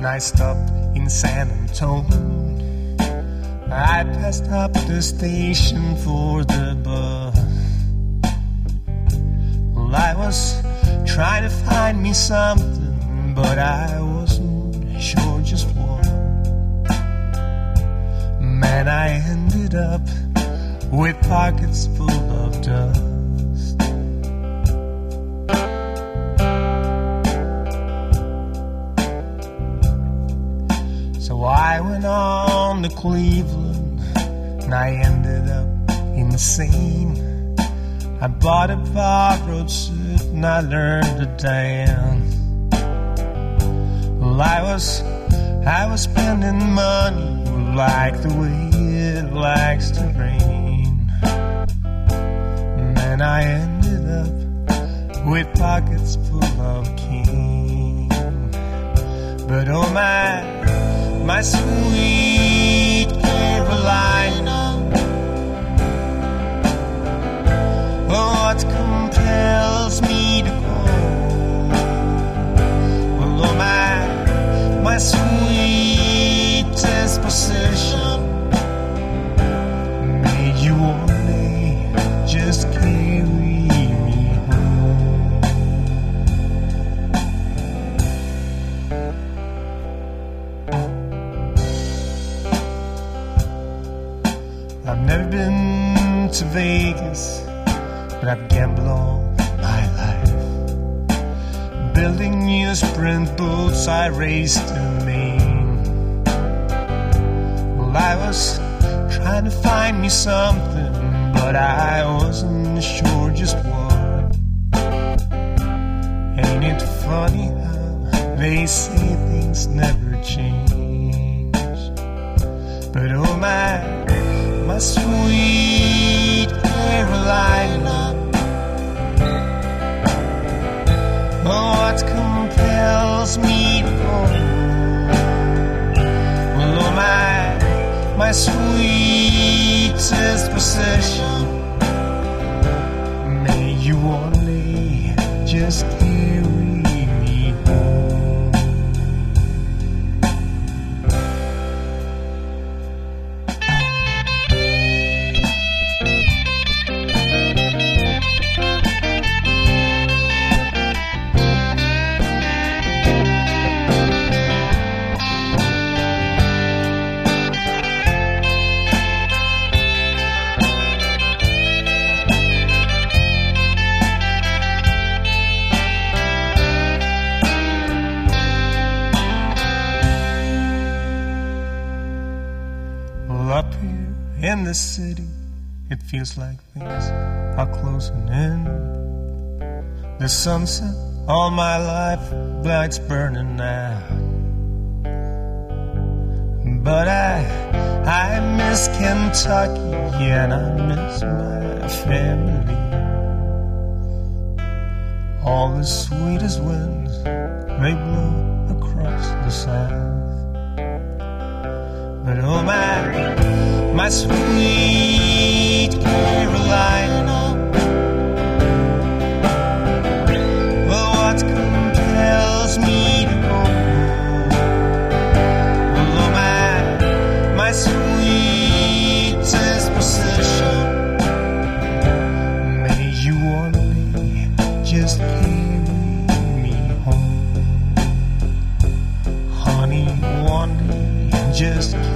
and I stopped in San Antonio. I passed up the station for the bus. Well, I was trying to find me something, but I wasn't sure just what. Man, I ended up with pockets full of dust. So I went on to Cleveland, and I ended up insane. I bought a borrowed suit, and I learned to dance. Well, I was spending money like the way it likes to rain. And I ended up with pockets full of cane. But oh my sweet Carolina, oh, what compels me to go? Well, oh my sweet disposition made you only just carry me home. I've never been to Vegas, but I've gambled all my life. Building new sprint boats, I raced to Maine. Well, I was trying to find me something, but I wasn't sure just what. Ain't it funny how they say things never change? But oh my sweet Carolina, oh, what compels me to go? Well, oh my sweet disposition, may you only just carry me home. Up here in the city, it feels like things are closing in. The sunset all my life, lights burning out. But I miss Kentucky, and I miss my family. All the sweetest winds, they blow across the south. But oh my sweet Carolina, well, what compels me to go? Well, oh my sweet disposition, may you only just carry me home. Honey, one day just